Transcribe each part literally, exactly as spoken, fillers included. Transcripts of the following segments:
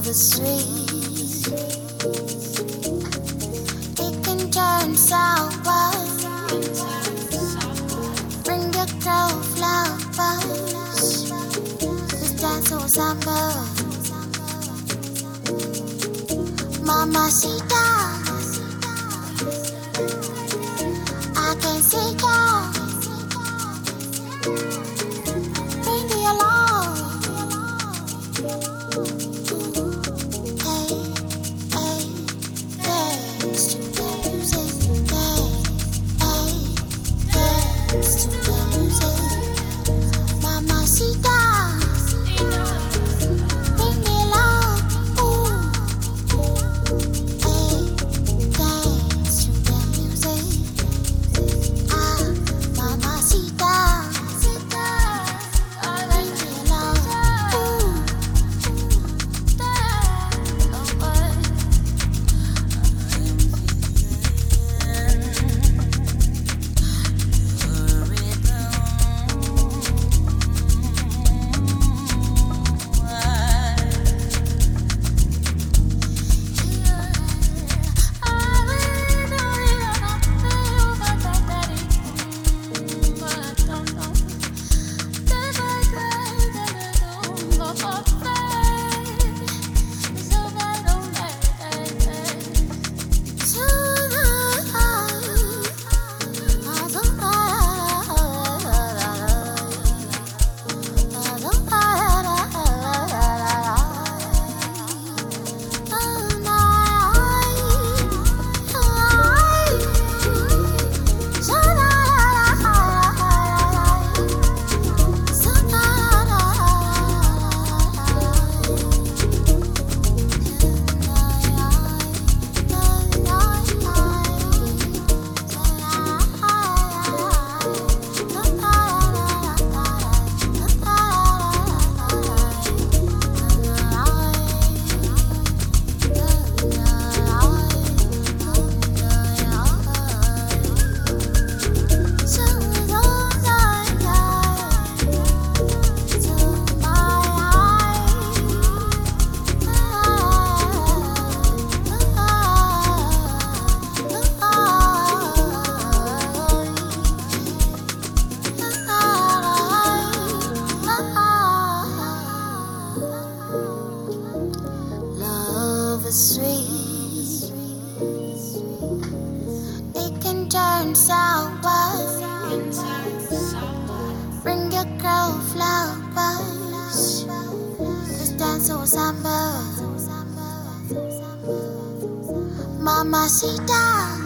is sweet. It can turn sour. Bring the girl flowers. This dance so samba. Mamacita, I can see ya. Bring me along. Hey, hey, dance to the music. Hey, hey, dance to the music. Mamacita. Sweet, it can turn sour. Bring your girl flowers. This dance so samba. Mamacita,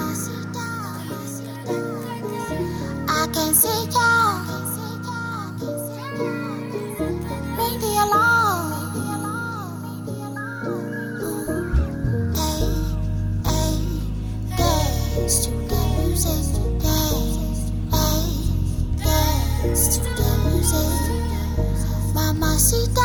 I can see ya. Bring me along. Dance to the music, dance, hey, dance to the music, Mamacita.